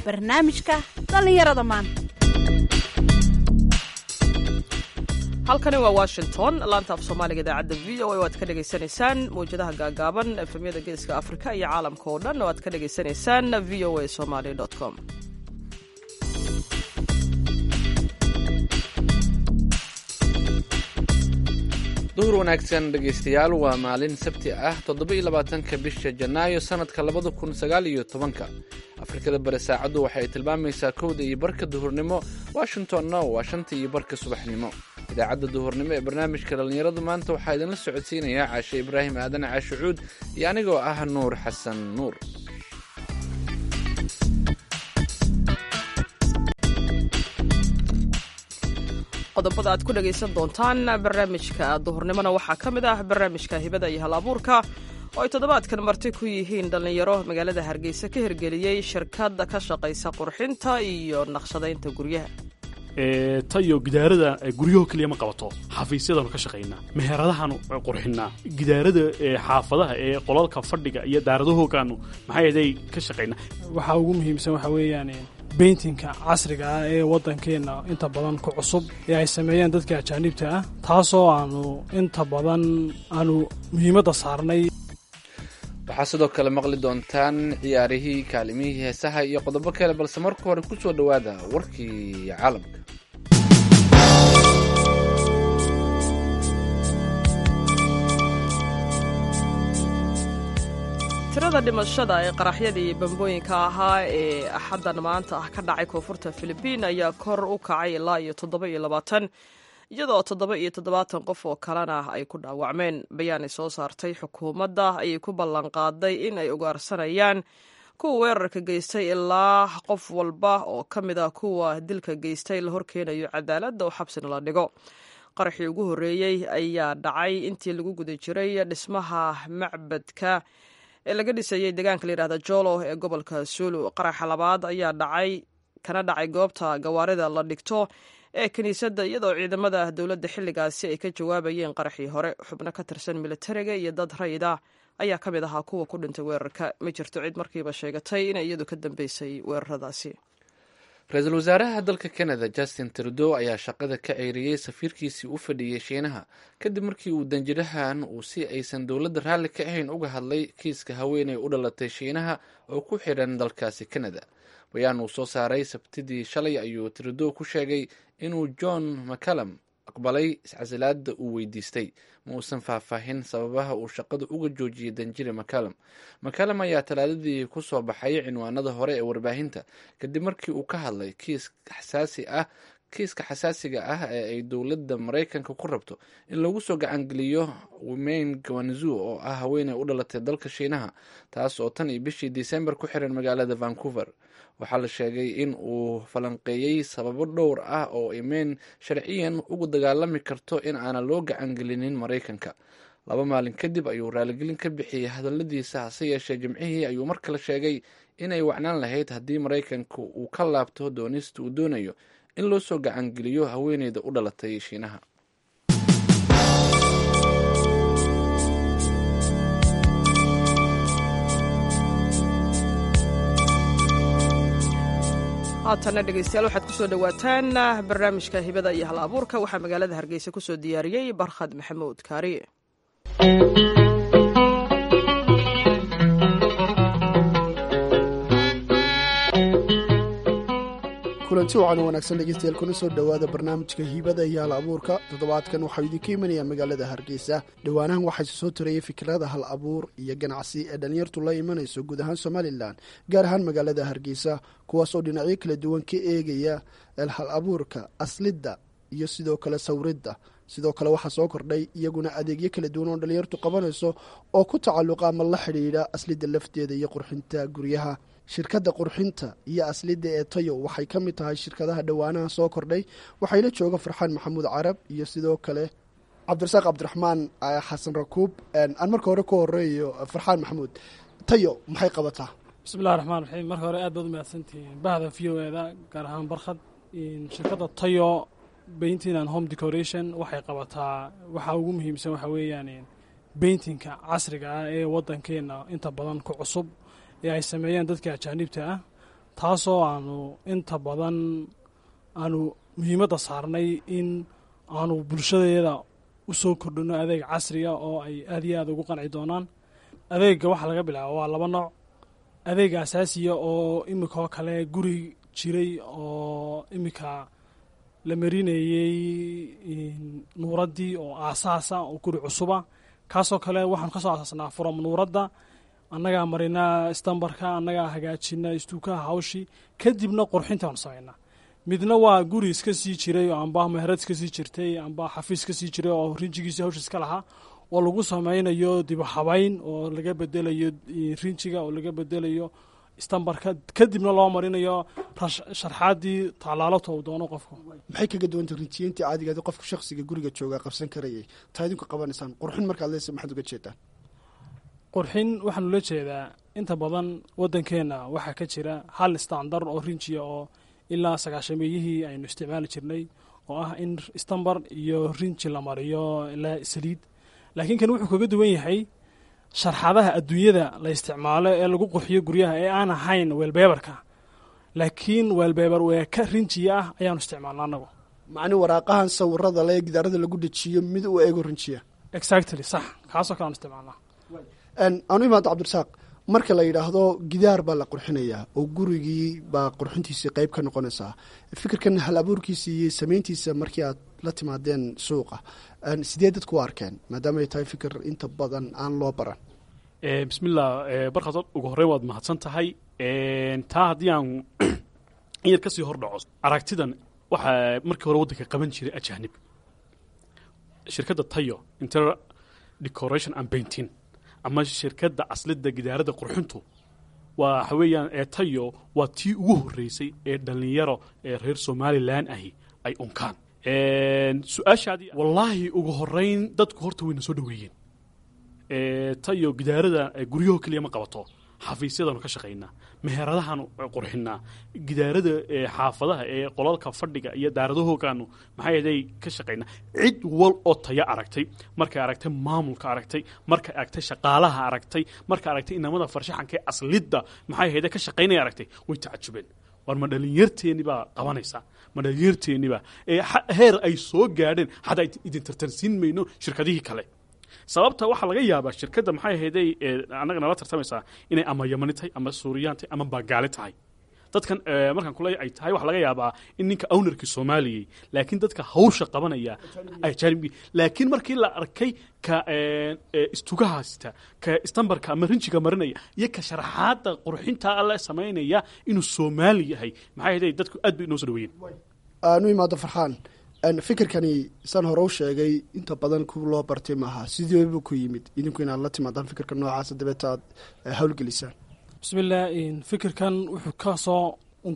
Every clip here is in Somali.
barnaamijka dhallinyarada maanta. halkani waa Washington, laanta af Soomaaliga idaacadda VOA oo aad ka dhageysanaysaan mowjadaha gaagaaban efemyada geeska Afrika iyo caalamka oo dhan oo aad ka dhageysanaysaan voasomali.com. duhur wanaagsan dhegaystayaal, waa maalin sabti ah 27 bisha Janaayo sanadka 2019. Afrikada bari saacadu waxay tilmaamaysaa 1:00 duhurnimo, Washingtonna waa 5:00 subaxnimo. idaacadda duhurnimo ee barnaamijka dhallinyaradu maanta waxaa idinla socodsiinayaa Caashe Ibraahim Aadan Caashe Cuud iyo anigoo ah Nuur Xasan Nuur. qodobada aad ku dhagaysan doontaan barnaamijka duhurnimona waxaa ka mid ah barnaamijka hibada iyo hal-abuurka oo ay toddobaadkan marti ku yihiin dhallinyaro magaalada Hargeysa ka hirgeliyey shirkadda ka shaqaysa qurxinta iyo naqshadaynta guryaha. tayo gidaarada guryaho kaliya ma qabato, xafiisyadanu ka shaqaynaa, meheradahaanu qurxinaa, gidaarada xaafadaha ee qolalka fadhiga iyo daaradahogaanu maxay ahayd ka shaqaynaa. waxaa ugu muhiimsan waxa weeyaan beintinka casriga ah ee waddankeena inta badan ku cusub ee ay sameeyeen dadka ajaanibta ah, taasoo aanu inta badan aanu muhiimadda saarnay. waxaa sidoo kale maqli doontaan ciyaarihii, kaalimihii heesaha iyo qodobo kale, balse marka hore ku soo dhowaada warkii caalamka. tirada dhimashada ee qaraxyadii bambooyinka ahaa ee axaddan maanta ah ka dhacay koonfurta Filibiin ayaa kor u kacay ilaa iyo 27, iyadoo 77 qof oo kalena ay ku dhaawacmeen. bayaan ay soo saartay xukuumadda ayay ku ballanqaaday in ay ugaarsanayaan kuwa weerarka geystay ilaa qof walba oo ka mid ah kuwa dilka geystay la horkeenayo cadaaladda oo xabsina la dhigo. qaraxii ugu horreeyey ayaa dhacay intii lagu guda jiray dhismaha macbadka ee laga dhisayey deegaanka la yidhahda Jolo ee gobolka Sulu. qaraxa labaad ayaa dhacay goobta gawaarida la dhigto ee kiniisadda, iyadoo ciidamada dowladda xilligaasi ay ka jawaabayeen qaraxii hore. xubno ka tirsan militariga iyo dad rayid ah ayaa ka mid ahaa kuwa ku dhintay weerarka. ma jirto cid markiiba sheegatay inay iyadu ka dambeysay weeraradaasi. ra-iisul wasaaraha dalka Canada Justin Trudeau ayaa shaqada ka ceyriyey safiirkiisii u fadhiyey Shiinaha kadib markii uu danjirahan si aysan dowladda raalli ka ahayn uga hadlay kiiska haweeney u dhalatay Shiinaha oo ku xiran dalkaasi Canada. bayaan uu soo saaray sabtidii shalay ayuu Trudeau ku sheegay inuu John McCallum aqbalay iscasilaadda uu weydiistay. ma uusan faahfaahin sababaha uu shaqada uga joojiyey danjire McCallum ayaa talaadadii ku soo baxay cinwaanada hore ee warbaahinta kadib markii uu ka hadlay kiiska xasaasiga ah ee ay dowladda Maraykanka ku rabto in lagu soo gacangeliyo Wayne Guangzhou oo ah haweeney u dhalatay dalka Shiinaha, taas oo tan iyo bishii Disembar ku xiran magaalada Vancouver. waxaa la sheegay in uu falanqeeyey sababo dhowr ah oo Wayne sharciyan ugu dagaalami karto in aanan loo gacangelinin Maraykanka. 2 maalin kadib ayuu raaligelin ka bixiyey hadaladiisa, hase yeeshee Jimcihii ayuu mar kale sheegay inay wacnaan lahayd haddii Maraykanka uu ka laabto doonista uu doonayo in loo soo gacangeliyo haweeneyda u dhalatay Shiinaha. haatana dhegaystayaal waxaad ku soo dhowaataan barnaamijka hibada iyo hal-abuurka. waxaa magaalada Hargeysa ku soo diyaariyey Barkhad Maxamuud Kaariye. kulanti wacan wanaagsan dhegeystayaal, kuna soo dhowaada barnaamijka hibada iyo hal-abuurka. toddobaadkan waxaa idinka imanaya magaalada Hargeysa. dhowaanahan waxaa soo tarayay fikrada hal-abuur iyo ganacsi ee dhalinyartu la imanayso guud ahaan Somalilan, gaar ahaan magaalada Hargeysa, kuwaas oo dhinacyo kala duwan ka eegaya hal-abuurka, aslidda iyo sidoo kale sawridda. sidoo kale waxaa soo kordhay iyaguna adeegyo kala duwan oo dhalinyartu qabanayso oo ku tacalluqa ama la xidhiidha aslidda lafteeda iyo qurxinta guryaha. shirkadda qurxinta iyo aslidda ee Tayo waxay ka mid tahay shirkadaha dhowaanaha soo kordhay. waxayla jooga Farxaan Maxamuud Carab iyo sidoo kale Cabdirasaaq Cabdiraxmaan Xasan Rakuub. aan marka hore ku horeeyo Farxaan Maxamuud, Tayo maxay qabataa? bismillahi raxmaan raxiim. marka hore aad baad u mahadsantihiin bahda VOA-da, gaar ahaan Barkhad. shirkadda Tayo Painting and Home Decoration waxay qabataa, waxaa ugu muhiimsan waxa weeyaan beintinka casriga ah ee waddankeena inta badan ku cusub ee ay sameeyeen dadka ajaanibta ah, taasoo aanu inta badan aanu muhiimadda saarnay in aanu bulshadeeda u soo kordhino adeeg casriga oo ay aad iyo aad ugu qanci doonaan. adeegga waxaa laga bilaaba waa 2 nooc. adeega asaasiya oo imika oo kale guri jiray oo imika la marinayey nuuraddii oo aasaasa oo guri cusuba, kaasoo kale waxaanu ka soo aasaasnaa from nuuradda, annagaa marinaa istambarka, annagaa hagaajina istuukaha hawshii, kadibna qurxintaanu samaynaa. midna waa guri iska sii jiray oo amba meherad iska sii jirtay amba xafiis ka sii jiray oo rinjigiisa hawsha iska lahaa, oo lagu samaynayo dib u habayn oo laga bedelayo rinjiga oo laga bedelayo istambarka, kadibna loo marinayo sharxaadii taalaalata uu doono qofku. maxay kaga duwanta rinjiyeyntii caadigeeda qofka shakhsiga guriga jooga qabsan karayay taa idinku qabanaysaan? qurxin markaad leesa maxaad uga jeedaan? qurxin waxaanu la jeedaa inta badan waddankeenna waxaa ka jira hal standar oo rinjiya oo ilaa 90-meeyihii aynu isticmaali jirnay, oo ah in istambar iyo rinji la mariyo ilaa saliid. laakiin kan wuxuu kaga duwan yahay sharxadaha adduunyada la isticmaalo ee lagu qurxiyo guryaha ee aan ahayn weelbeebarka, laakiin weelbeebar wee ka rinjiya ah ayaanu isticmaalna anagu. macni waraaqahan sawirada le gidaarada lagu dejiyo mid u eego rinjiya? exactly, sax, kaasoo kale aan isticmaalnaa. aanu imaado cabdirasaaq, marka la yidhaahdo gidaar baa la qurxinayaa oo gurigii baa qurxintiisii qayb ka noqonaysaa, fikirkan hal abuurkiisa iyo samayntiisa markii aad la timaadeen suuqa sidee dadku u arkeen, maadaama ay tahay fikir inta badan aan loo baran? bismillah, barkaad ugu horreyn waad mahadsan tahay. taa haddii aan yar ka sii hor dhaco, aragtidan waxaa markii hore waddanka qaban jiray ajaanib. shirkadda tayo interior decoration and painting ama shirkadda aslidda gidaarada qurxintu waxa weeyaan tayo waa tii ugu horreysay ee dhallinyaro ee reer somalilan ahi ay unkaan. su-aashaadii wallaahi ugu horreyn dadku horta wayna soo dhoweeyeen. tayo gidaarada guryaho keliya ma qabato, xafiisyadanu ka shaqaynaa, meheradahaanu qurxinaa, gidaarada xaafadaha ee qolalka fadhiga iyo daaradahoogaanu maxay ahaday ka shaqaynaa. cid wal oo taya aragtay, markay aragtay maamulka aragtay, markay aragtay shaqaalaha aragtay, markay aragtay inamada farshaxanka ee aslidda maxay ahaday ka shaqaynaya aragtay, way tacajubeen. war ma dhalinyarteeni baa qabanaysaa, ma dhalinyarteeniba heer ay soo gaadheen xataa idin tartansiin mayno shirkadihii kale. sababta waxaa laga yaabaa shirkadda maxay ahayday annaga nala tartamaysaa inay ama yamani tahay ama suuriyaan tahay ama baagaali tahay. dadkan markaan kuleeya ay tahay waxaa laga yaabaa in ninka ownerkii soomaaliyey, laakiin dadka hawsha qabanaya ajaanibki. laakiin markii la arkay ka istugahaasita, ka istambarka ama rinjiga marinaya iyo ka sharaxaadda qurxinta alle samaynaya inuu soomaali yahay, maxay ahayday dadku aad bay inoo soo dhaweeyeen. aanu imaado farxaan, fikirkani saan hore u sheegay inta badan ku loo bartay maaha, sideebu ku yimid idinku inaad la timaadaan fikirka noocaasa dabeeta aad hawlgelisaan? bismillah, fikirkan wuxuu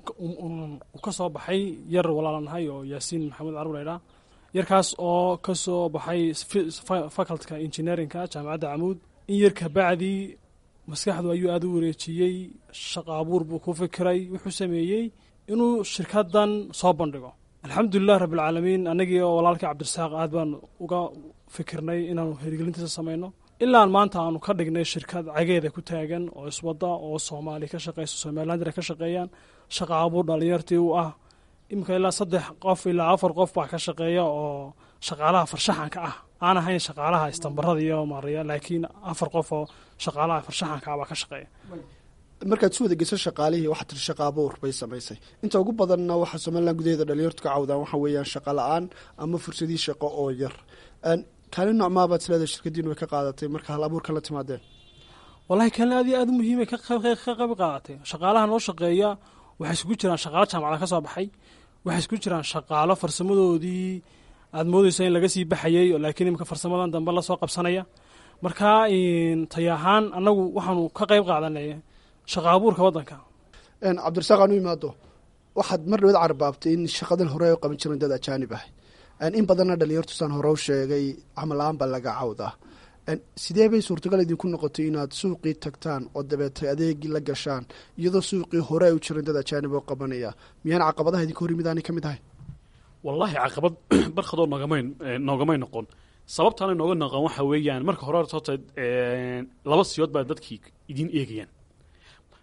ka soo baxay yar walaalanahay oo yaasiin maxamed carur laydhaa. yarkaas oo ka soo baxay facultka engineerinka jaamacadda camuud. in yar kabacdii maskaxdu ayuu aada u wareejiyey, shaqa abuur buu ku fikiray, wuxuu sameeyey inuu shirkaddan soo bandhigo. alxamdulilah rabbilcaalamiin, annagii oo walaalkii cabdirasaaq aad baan uga fikirnay inaanu hirgelintiisa samayno, ilaan maanta aanu ka dhignay shirkad cageeda ku taagan oo iswadda oo soomaali ka shaqeyso, somalilandra ka shaqeeyaan, shaqa abuur dhalinyartii u ah. iminka ilaa 3 qof ilaa 4 qof baa ka shaqeeya oo shaqaalaha farshaxanka ah, aan ahayn shaqaalaha istambarada iyo maariya, laakiin 4 qof oo shaqaalaha farshaxanka ah baa ka shaqeeya. markaad su wada geyso shaqaalihii waxaa tiri shaqa abuur bay samaysay. inta ugu badanna waxaa somalilan gudaheeda dhalinyartu ka cawdaan waxa weeyaan shaqa la-aan ama fursadii shaqo oo yar. kaalin nocmaabaad isleedahay shirkadiinu way ka qaadatay marka hal abuurkan la timaadeen? wallahi kaalin aad iyo aad u muhiimay ka qayb qaadatay. shaqaalaha noo shaqeeya waxay isku jiraan shaqaalo jaamacada ka soo baxay, waxay isku jiraan shaqaalo farsamadoodii aad moodeysa in laga sii baxayey, laakiin imika farsamadan dambe la soo qabsanaya. marka tayahaan annagu waxaanu ka qayb qaadanay shaqa abuurka waddanka. cabdirasaaq aanu imaado, waxaad mar dhawaad carbaabtay in shaqadan hore ay qaban jireen dad ajaanib ah. in badanna dhalinyartu saan hore u sheegay camal la-aan baa laga cawdaa. sidee bay suurtagal idinku noqotay inaad suuqii tagtaan oo dabeetay adeegii la gashaan iyadoo suuqii hore ay u jireen dad ajaanib oo qabanaya? miyaan caqabadaha idinka hor yimid aanay ka mid ahay? wallaahi caqabad barkadoo noogamay noqon. sababtaana nooga noqon waxa weeyaan marka hore horta 2 siyood baa dadkii idiin eegayaan.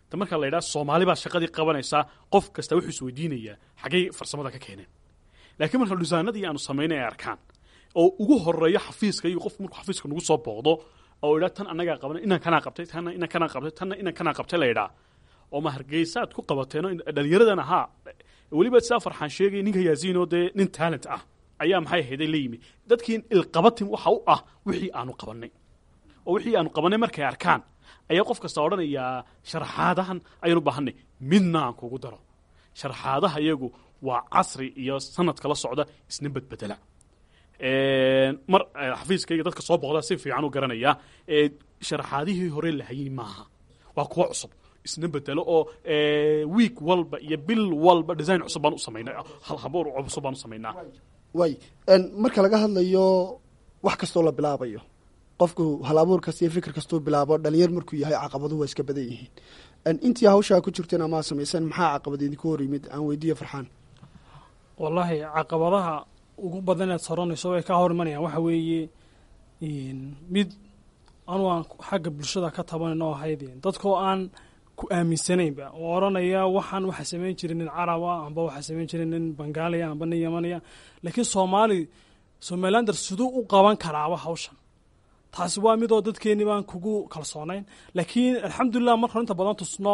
ta marka la yidhaha soomaali baa shaqadii qabanaysaa qof kasta wuxuu isweydiinayaa xaggay farsamada ka keeneen laakiin marka dhisaanadii aanu samaynay ay arkaan oo ugu horeeyo xafiiska iyo qofku markuu xafiiska nagu soo booqdo oo idhaa tan annagaa qabanay inaan kanaa qabtay tanna inaan kanaa qabtay tanna inaan kanaa qabtay la yidhaa oo ma hargeysaad ku qabateenoo dhallinyaradan ahaa weliba sidaa farxaan sheegay ninka yaasiinoo dee nin talent ah ayaa maxay ahayday la yimi dadkii ilqabatin waxa u ah wixii aanu qabannay oo wixii aanu qabannay markay arkaan ayaa qof kasta odhanayaa sharaxaadahan ayaan u baahanay midna aan kugu daro sharaxaadaha iyagu waa casri iyo sanadka la socda isna badbedela mar xafiiskayga dadka soo booqdaa si fiican u garanayaa sharaxaadihii hore lahayay maaha waa kuwa cusub isna bedelo oo week walba iyo bil walba design cusub baan u samaynaa hal haboor cusub baan u samaynaa way marka laga hadlayo wax kastoo la bilaabayo qofku hal abuur kasta iyo fikir kastuu bilaabo dhalinyar markuu yahay caqabaduhu waa iska badan yihiin intii hawshaa ku jirteen ama samaysan maxaa caqabad idinku hor yimid aan weydiiye farxaan wallaahi caqabadaha ugu badan inaad soranayso way ka hor imanayaan waxa weeye mid anuu aan xagga bulshada ka tabanan oo ahayd dadkoo aan ku aaminsanaynba oo odhanaya waxaan waxa samayn jiray nin caraba amba waxa samayn jiray nin bangaaliya amba nin yamaniya laakiin somalilander siduu u qaban karaaba hawshan taasi waa midoo dadkeenni baan kugu kalsoonayn laakiin alxamdulilah marka inta badan tusno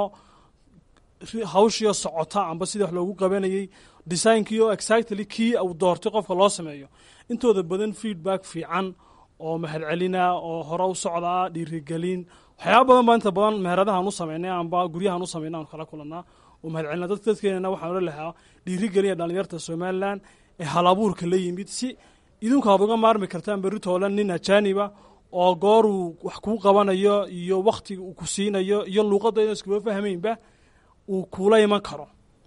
hawshiyo socota amba sidii wax loogu qabanayey designkiio exactly kii uu doortay qofka loo sameeyo intooda badan feedback fiican oo mahadcelina oo hore u socdaa dhiirigelin waxyaaba badan baa inta badan meheradahaan u samaynay amba guryahaan u samaynay aanu kala kulannaa oo mahadcelina dadkeenana waxaan odhan lahaa dhiirigelinaya dhalinyarta somalilan ee hal abuurka la yimid si idinku aad uga maarmi kartaan berritoolan nin ajaaniba oo gooruu wax kuu qabanayo iyo wakhtiga uu ku siinayo iyo luuqadda ina iskuba fahmaynba uu kuula iman karo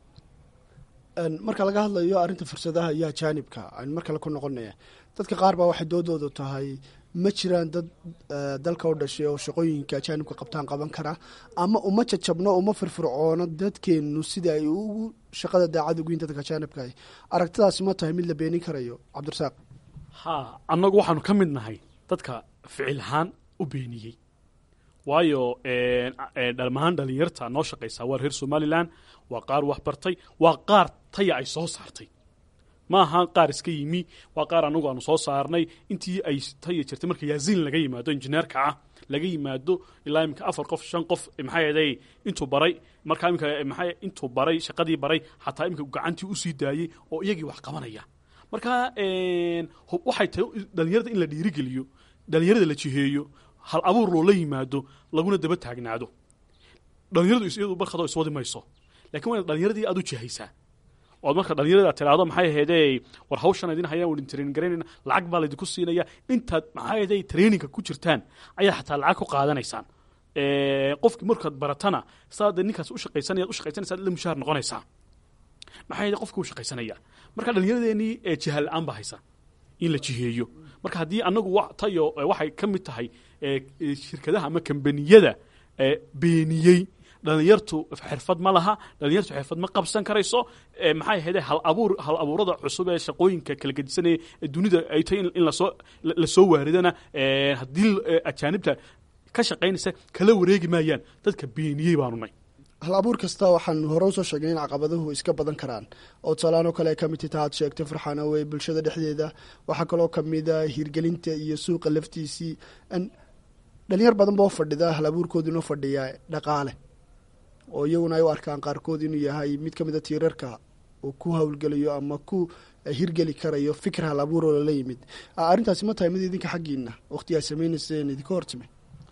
marka laga hadlayo arrinta fursadaha iyo ajaanibka aan mar kale ku noqonaya dadka qaar baa waxay doodoodu tahay ma jiraan dad dalka u dhashay oo shaqooyinka ajaanibka qabtaan qaban kara ama uma jajabno uma firfircoono dadkeennu sida ay ugu shaqada daacad ugu yihin dadka ajaanibka ah aragtidaasi ma tahay mid la beenin karayo cabdirasaaq ha annagu waxaanu ka mid nahay dadka ficil ahaan u beeniyey waayo dhammaan dhalinyarta noo shaqaysaa waa reer somalilan waa qaar wax bartay waa qaar taya ay soo saartay ma aha qaar iska yimi waa qaar anagu aanu soo saarnay intii ay taya jirtay marka yaasiin laga yimaado injineerka ah laga yimaado ilaa iminka 4 qof 5 qof maxay ahaday intuu baray markaa iminka maxay intuu baray shaqadii baray xataa iminka gacantii u sii daayay oo iyagii wax qabanaya marka waxay tahay dhalinyarada in la dhiirigeliyo dhalinyarada la jiheeyo hal abuur loo la yimaado laguna daba taagnaado dhalinyaradu iyadu barkadoo iswadi mayso laakiin waa dhalinyaradii aad u jihaysaa oo marka dhalinyarada tiraahdo maxay ahaydee war hawshan idin hayaan wadin training garanayna lacag baa laydinku siinaya intaad maxay ahaydee traininga ku jirtaan ayaa xataa lacag ku qaadanaysaan qofkii markaad baratana saad ninkaas u shaqaysanaysaa la mushaar noqonaysaa maxay ahaydee qofkii u shaqaysanaya marka dhalinyaradeenii jihal la'aan baa haysa in la jiheeyo marka haddii anagu tayo waxay ka mid tahay shirkadaha ama kambaniyada beeniyey dhalinyartu xirfad ma laha dhalinyartu xirfad ma qabsan karayso maxay ahayd hal abuurada cusub ee shaqooyinka kala gedisanaya dunida ay tahay in la soo waaridana haddii ajaanibta ka shaqaynaysa kala wareegi maayaan dadka beeniyey baanu nay hal abuur kasta waxaan hore usoo sheegnay in caqabaduhu iska badan karaan oo tusaalahaan oo kale ay ka mid tahay aad sheegtay farxaan awey bulshada dhexdeeda waxaa kaloo kamida hirgelinta iyo suuqa laftiisii dhalinyar badan boo fadhida hal abuurkooda inoo fadhiya dhaqaale oo iyaguna ay u arkaan qaarkood inuu yahay mid ka mid a tiirarka uu ku hawlgelayo ama ku hirgeli karayo fikir hal abuur oo lala yimid arrintaasi ma tahay mid idinka xaggiina waqti ay samaynayseen idinka hortime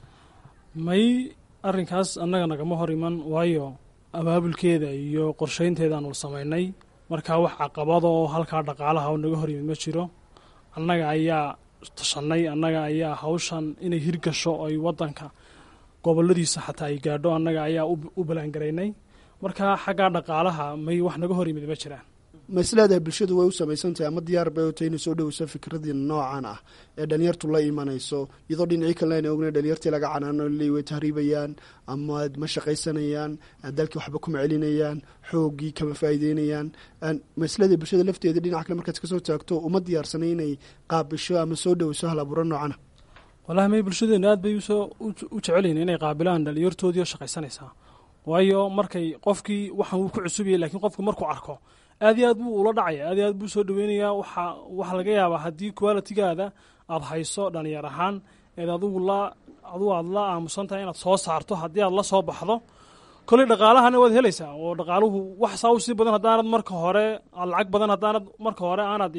may arrinkaas annaga nagama hor iman waayo abaabulkeeda iyo qorshaynteedaanu samaynay markaa wax caqabada oo halkaa dhaqaalaha oo naga hor yimid ma jiro annaga ayaa tashanay annaga ayaa hawshan inay hirgasho ay waddanka goboladiisa xataa ay gaadho annaga ayaa u balaangaraynay markaa xaggaa dhaqaalaha may wax naga hor yimid ma jiraan ma isleedahay bulshadu way u samaysantahay ama diyaar bay u tahay inay soo dhoweyso fikradii noocan ah ee dhalinyartu la imanayso iyadoo dhinacii kalena ayna ogna dhalinyartii laga canaano ley way tahriibayaan ama ma shaqaysanayaan dalkii waxba kuma celinayaan xooggii kama faa'iideynayaan ma isleedahay bulshada lafteeda dhinaca kale markaad kasoo taagto uma diyaarsanay inay qaabisho ama soo dhoweyso hal abuuro noocana wallahi may bulshadeenu aad bay u jecelyihin inay qaabilaan dhalinyartoodii oo shaqaysanaysaa waayo markay qofkii waxaan wuu ku cusubiyay lakiin qofka markuu arko aad iyo aad buu ula dhacaya aad iyo aad buu soo dhaweynayaa waxaa laga yaabaa haddii qualitigaada aad hayso dhalinyar ahaan eed adigu aad la aamusan tahay inaad soo saarto haddii aad la soo baxdo koley dhaqaalahana waad helaysaa oo dhaqaaluhu wax saa u sii badan haddaanad marka hore lacag badan haddaanad marka hore aanad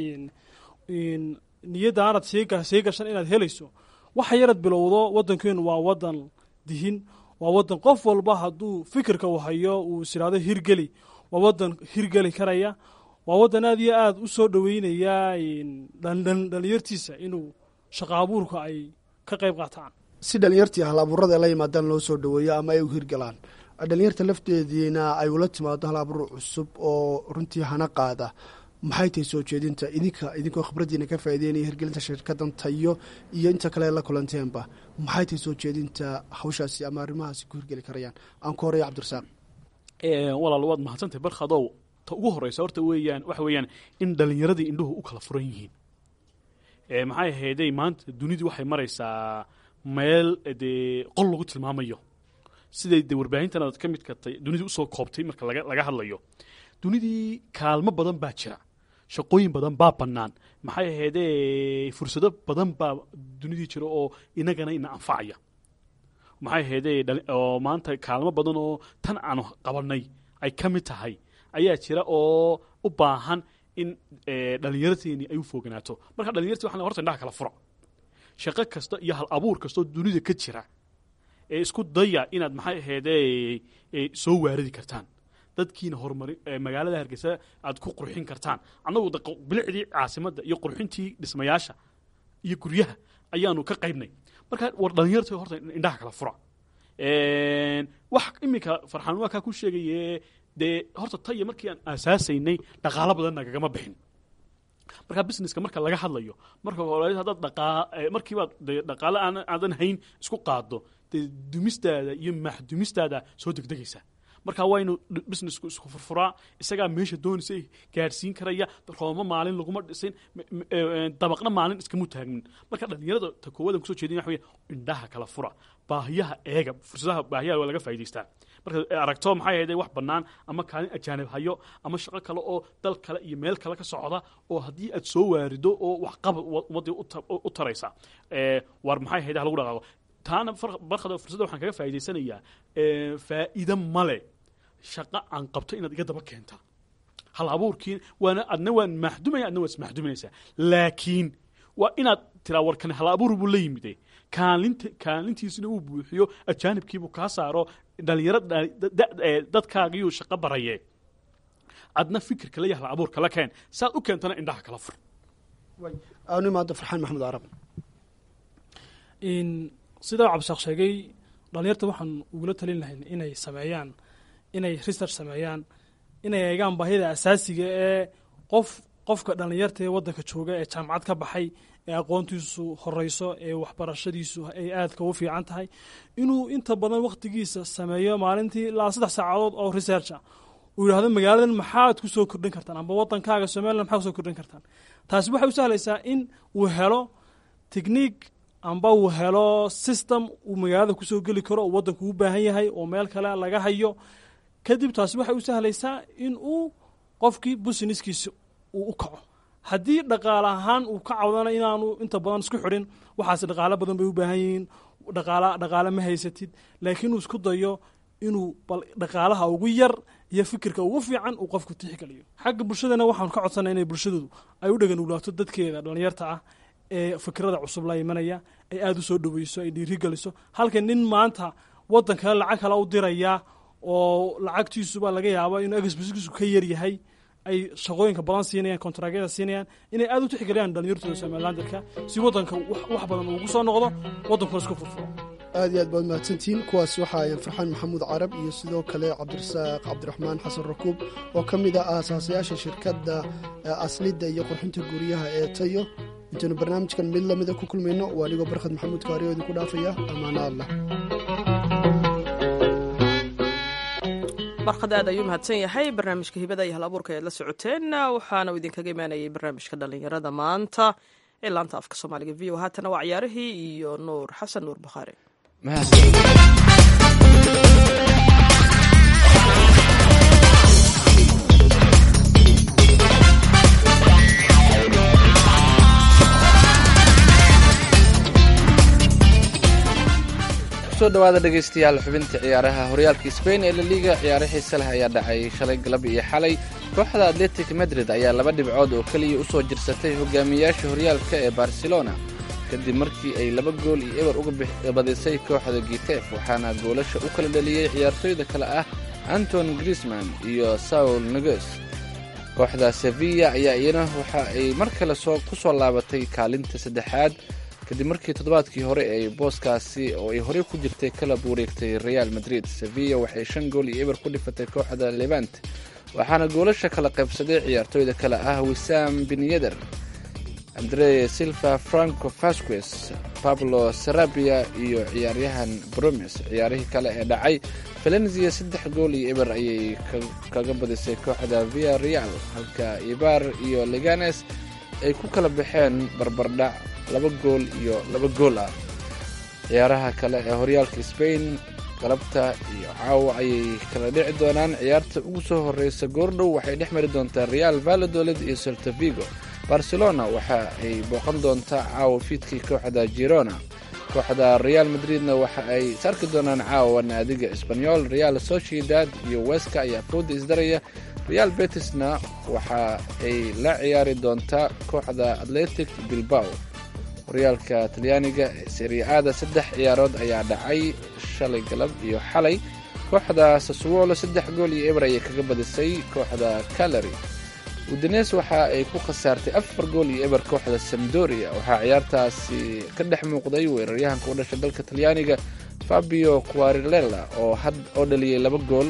niyadda aanad sii gashan inaad helayso waxa yarad bilowdo waddankeenu waa waddan dihin waa waddan qof walba hadduu fikirka uu hayo uu isiraado hirgeli waa waddan hirgeli karaya waa waddan aad iyo aad u soo dhoweynaya dhalinyartiisa inuu shaqa abuurka ay ka qayb qaataan si dhalinyartii hal abuurada la yimaadaan loo soo dhoweeyo ama ay u hirgalaan dhalinyarta lafteediina ay ula timaado hal abuur cusub oo runtii hana qaada maxay tahay soo jeedinta idinkoo khibraddiina ka faa'ideynaya hirgelinta shirkaddan tayo iyo inta kale la kulanteenba maxay tahay soo jeedinta hawshaasi ama arrimahaasi ku hirgeli karayaan aan ku horaya cabdirasaaq walaal waad mahadsantahay barkhadow ta ugu horeysa horta waxa weeyaan in dhalinyaradii indhuhu u kala furan yihiin maxay ahaydey maanta dunidii waxay maraysaa meel dee qol lagu tilmaamayo siday de warbaahintan aad ka midka tay dunidii usoo koobtay marka laga hadlayo dunidii kaalmo badan baa jira shaqooyin badan baa bannaan maxay ahaydee fursado badan baa dunidii jira oo inagana ina anfacaya maxay ahaydee oo maanta kaalmo badan oo tan aanu qabanay ay ka mid tahay ayaa jira oo u baahan in dhalinyarteeni ay u fooganaato marka dhalinyartii waxaan horta indhaha kala fura shaqo kasta iyo hal abuur kastoo dunida ka jira ee isku daya inaad maxay ahaydee soo waaridi kartaan dadkiina horumari magaalada Hargeysa aad ku qurxin kartaan annagu bilicdii caasimadda iyo qurxintii dhismayaasha iyo guryaha ayaanu ka qaybnay marka war dhalinyartii horta indhaha kala fura wax imika farxaan waa ka ku sheegay dee horta tayo markii aan asaasaynay dhaqaalo badan nagagama bixin marka businesska marka laga hadlayo marka hore haddaad markiiba dhaqaalo aadan hayn isku qaado dee dumistaada iyo maxdumistaada soo degdegaysa marka waynu businessku isku furfuraa isagaa meesha doonaysa gaarsiin karaya rooma maalin laguma dhisin dabaqna maalin iskama taagnin marka dhalinyarada ta koowaad kusoo jeedin waxa weeye indhaha kala fura baahiyaha eega fursadaha baahiyaha waa laga faa'iidaystaa marka aragto maxay ahayd wax bannaan ama kaalin ajaanib hayo ama shaqo kale oo dal kale iyo meel kale ka socda oo haddii aad soo waarido oo wax qabad wadii u taraysa war maxay ahayd lagu dhaqaaqo taana barkada fursadda waxaan kaga faa'iidaysanayaa faa'iido male shaqo aan qabto inaad iga daba keenta hal abuurkii adna waan maxdumaya adna waad ismaxduminaysaa laakiin waa inaad tiraa warkan hal abuur buu la yimide kaalintiisina uu buuxiyo ajaanibkiibuu kaa saaro dhalinyaro dadkaagiyuu shaqo baraye adna fikirka la hal abuurka la keen saad u keentana indhaha kala fur aanu imaado farxaan maxamed carab sidaa cabdisaaq sheegay dhalinyarta waxaan ugula talin lahayn inay research sameeyaan inay eegaan baahida asaasiga ee qofka dhalinyarta ee waddanka jooga ee jaamacad ka baxay ee aqoontiisu horeyso ee waxbarashadiisu ay aadka u fiican tahay inuu inta badan wakhtigiisa sameeyo maalintii ilaa 3 saacadood oo researcha uu yidhaahdo magaaladan maxaad ku soo kordhin kartaan amba waddankaaga Soomaaliland maxaad ku soo kordhin kartaan taasi waxay u sahlaysaa in uu helo technique amba uu helo system uu magaalada ku soo geli karo oo waddanku u baahan yahay oo meel kale laga hayo kadib taasi waxay u sahlaysaa in uu qofkii businesskiisa uu u kaco haddii dhaqaale ahaan uu ka cawdana inaanu inta badan isku xidhin waxaas dhaqaale badan bay u baahan yihiin dhaqaale ma haysatid laakiin uu isku dayo inuu bal dhaqaalaha ugu yar iyo fikirka ugu fiican uu qofku tixgeliyo xagga bulshadana waxaan ka codsanay inay bulshadoodu ay u dhagan ulaato dadkeeda dhalinyarta ah ee fikrada cusub la imanaya ay aad u soo dhaweyso ay dhiirigeliso halka nin maanta waddan kale lacag kale u diraya oo lacagtiisuba laga yaabo inuu expensiskiisu ka yar yahay ay shaqooyinka badan siinayaan kontraagyada siinayaan inay aad u tixgeliyaan dhalinyartooda Somalilandka si waddanka wax badan ugu soo noqdo waddankuna isku furfuro aad iyo aad baad mahadsantihiin kuwaas waxa ay farxaan maxamuud carab iyo sidoo kale cabdirasaaq cabdiraxmaan xasan rakuub oo ka mid ah aasaasiyaasha shirkadda aslidda iyo qurxinta guryaha ee tayo intaynu barnaamijkan mid lamida ku kulmayno waa anigoo barkhad maxamuud kaariyo idinku dhaafaya ammaano allah barkhad aad ayuu mahadsan yahay barnaamijka hibada iyo hal abuurka ayaad la socoteen waxaana uu idinkaga imaanayay barnaamijka dhalinyarada maanta ee laanta afka soomaaliga v o haatana waa ciyaarihii iyo nuur xasan nuur bukhaari kusoo dhawaada dhegaystayaal xubinta ciyaaraha horyaalka Spain ee La Liga. ciyaaro xiiso leh ayaa dhacay shalay galab iyo xalay. kooxda Athletic Madrid ayaa 2 dhibcood oo kaliya u soo jirsatay hogaamiyaasha horyaalka ee Barcelona kadib markii ay 2 gool iyo eber uga badisay kooxda Getafe, waxaana goolasha u kala dhaliyay ciyaartoyda kale ah Antoine Griezmann iyo Saul Niguez. kooxda Sevilla ayaa iyana waxa ay mar kale ku soo laabatay kaalinta saddexaad kadib markii toddobaadkii hore ay booskaasi oo ay horey ku jirtay kala wareegtay Real Madrid. Sevilla waxay 5 gool iyo eber ku dhifatay kooxda Levante, waxaana goolasha kala qaybsaday ciyaartoyda kale ah Wissam Ben Yedder, Andre Silva, Franco Vasquez, Pablo Sarabia iyo ciyaaryahan Bromes. ciyaarihii kale ee dhacay, Valencia 3 gool iyo eber ayay kaga badisay kooxda Villarreal, halka Eibar iyo Leganes ay ku kala baxeen barbardhac 2 gool iyo 2 gool ah. ciyaaraha kale ee horyaalka Spain galabta iyo caawa ayay kala dhici doonaan. ciyaarta ugu soo horeysa goordhow waxay dhex mari doontaa Real Valladolid iyo Celta Vigo. Barcelona waxa ay booqan doontaa caawa fiidkii kooxda Girona. kooxda Real Madridna waxa ay sarki doonaan caawa naadiga Espanyol. Real Sociedad iyo Huesca ayaa fooda isdaraya. Real Betisna waxa ay la ciyaari doontaa kooxda Athletic Bilbao. horyaalka Talyaaniga ee Serie A-da 3 ciyaarood ayaa dhacay shalay galab iyo xalay. kooxda Sassuolo 3 gool iyo eber ayay kaga badisay kooxda Cagliari. Udinese waxa ay ku khasaartay 4 gool iyo eber kooxda Sampdoria. waxaa ciyaartaasi ka dhex muuqday weeraryahanka u dhashay dalka Talyaaniga Fabio Quagliarella oo dhaliyay 2 gool.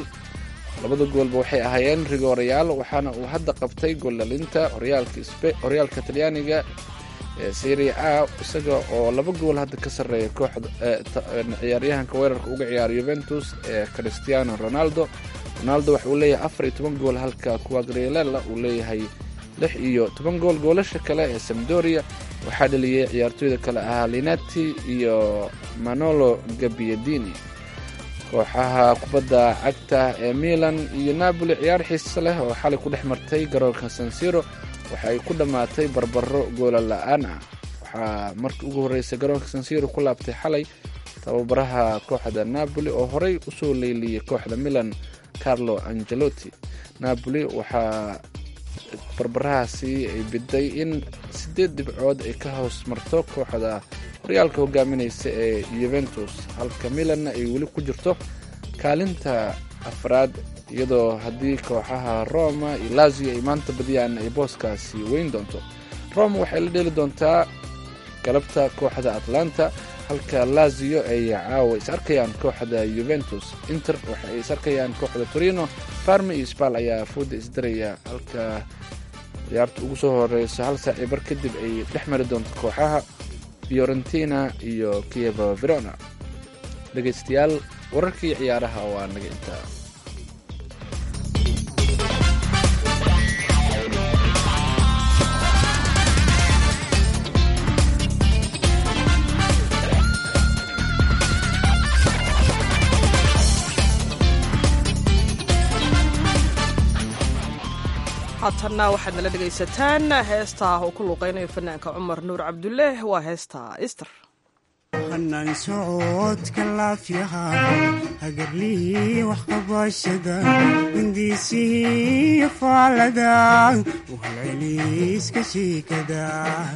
2 goolba waxay ahaayeen rigoorayaal, waxaana uu hadda qabtay gool dhalinta horyaalka Talyaaniga ee Serie A, isaga oo 2 gool hadda ka sarreeya kooxda ciyaaryahanka weerarka uga ciyaara Juventus ee Cristiano Ronaldo. waxa uu leeyahay 14 gool, halka Quagliarella uu leeyahay 16 gool. goolasha kale ee Sampdoria waxaa dhaliyay ciyaartoyda kale ah Linati iyo Manolo Gabbiadini. kooxaha kubadda cagta ee Milan iyo Napoli ciyaar xiiso leh oo xalay ku dhex martay garoonka San Siro waxa ay ku dhammaatay barbaro goola la'aan ah. waxaa markii ugu horreysay garoonka San Siro ku laabtay xalay tababaraha kooxda Napoli oo horey u soo leyliyay kooxda Milan Carlo Ancelotti. Napoli waxaa barbarahaasi ay biday in 8 dhibcood ay ka hoos marto kooxda horyaalka hogaaminaysa ee Juventus, halka Milanna ay weli ku jirto kaalinta afraad, iyadoo haddii kooxaha Roma iyo Lazio ay maanta badiyaan ay booskaasi weyn doonto. Roma waxay la dheeli doontaa galabta kooxda Atlanta, halka Lazio ay caawa is arkayaan kooxda Juventus. Inter waxa ay is arkayaan kooxda Torino. Parma iyo Spal ayaa fooda isdaraya, halka ciyaarta ugu soo horeysa 1 saac bar kadib ay dhex mari doonto kooxaha Fiorentina iyo Chievo Verona. dhegaystayaal wararkii ciyaaraha waa naga intaa. haatanna waxaad nala dhegaysataan heesta uu ku luuqaynayo fanaanka cumar nuur cabdulle. waa heesta Easter. hanaan socodka laafyaha hagarlii wax qabashada hindiisii faalada uhalceliiska shiikada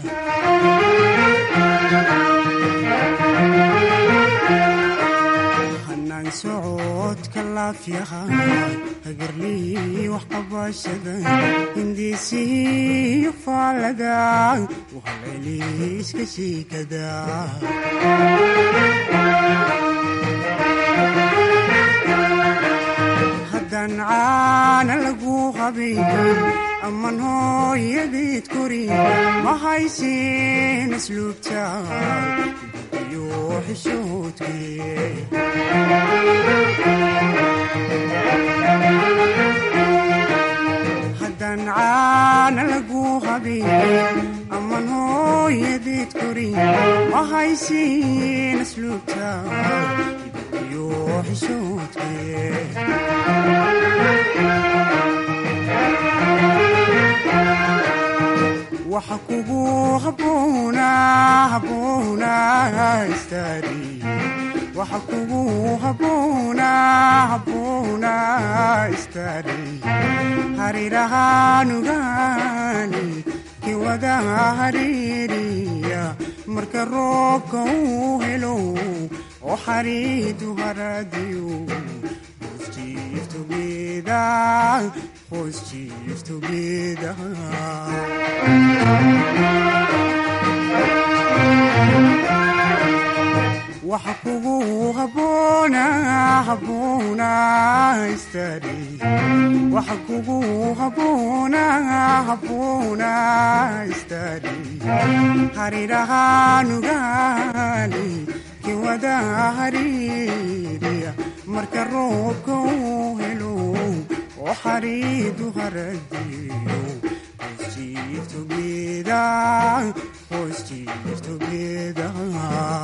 hanaan socodka laafyaha hagarlii wax qabashada hindiisii faalada uhalceliiska shiikada haddaan caana lagu qabayn aman hooyadeed korin ma haysin asluubta iyo xishoodkee haddaan caana lagu qabayn aman hooyadeed korin ma haysin asluubta iyo xishoodkee waxa kugu habboona istaari waxa kugu habboona istaari harirahaanugaani kiwada hariiriya marka roobka uu helo oo xariidu haradiyo hoos jiifto geedaha waxa kugu habboona istaari waxa kugu habboona istaari harirahaanugaani kiwada hariiriya marka roobka uu helo oo xariidu haradiyo hoos jiifto geedaha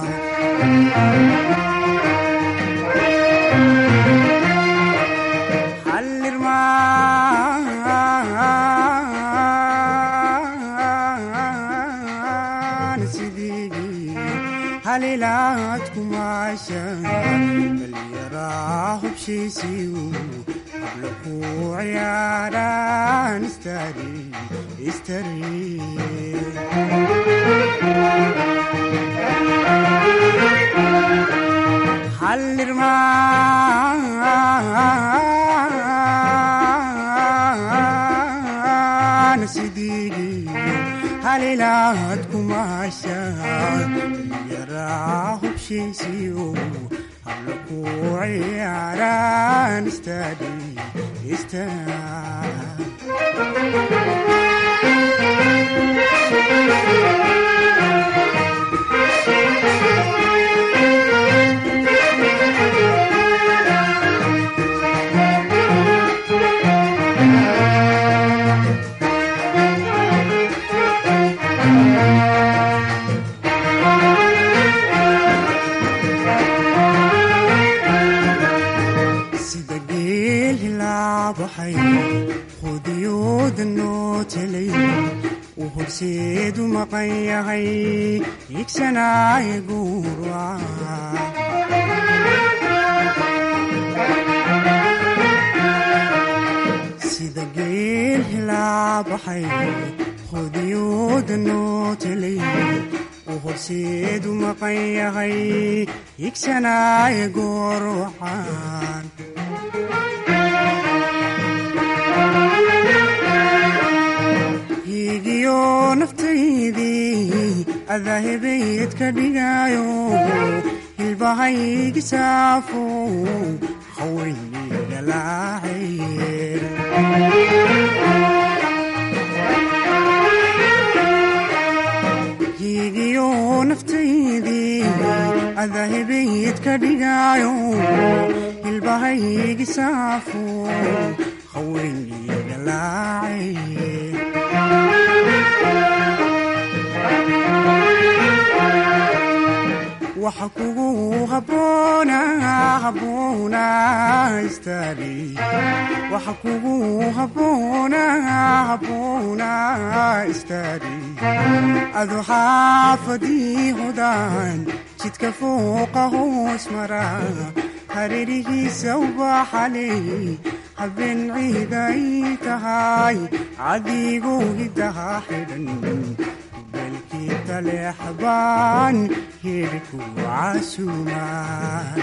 hallirmaan sidii halilaad kumaashan dhallinyaraa hubshiisiyu habla ku ciyaaraan istari hallirmaan sidii halilaad kumaashan yaraa hubshiisiyo habla ku ciyaaraan istari sida geel hilaabaxay qudiyooda noo telay uu horseedu maqan yahay higsanaaye guurwaca sida geel hilaabaxay qudiyooda noo telay uu horseedu maqan yahay higsanaaye goorwacan higiyo naftaydii adaahibayd ka dhigaayo hilbahaygi saafo hawayniga laacayr higiyo naftaydii adaahibayd ka dhigaayo hilbahaygi saafo hawayniga laacayr waxa kugu habboona istaari waxa kugu habboona istaari adu xaafadii hodaan jidka fooqa hoos mara hareerihiisa ubaxaley habeen ciiday tahay cadiguu hidaha xidhan belkii taleexbaan hirku casuumaan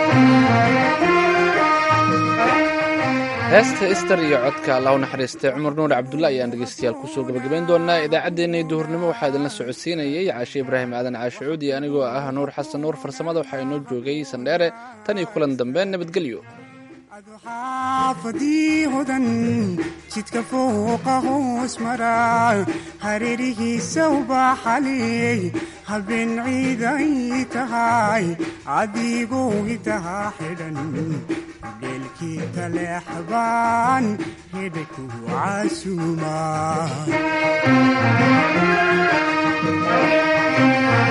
heesta ister iyo codka allah u naxariistay cumar nuur cabdulla ayaan dhegeystayaal kusoo gabagabayn doonaa idaacaddeenii duhurnimo waxaa idinla socodsiinayay caashe ibraahim aadan caashicuud iyo anigoo ah nuur xasan nuur farsamada waxaa inoo joogay sandheere tan iyo kulan dambe nabadgelyo xaafadii hodan jidka fooqa hoos mara hareerihiisa ubaxaley habeen ciiday tahay cadiguu hidaha xidhan beelkii taleexbaan hedhaku casuumaan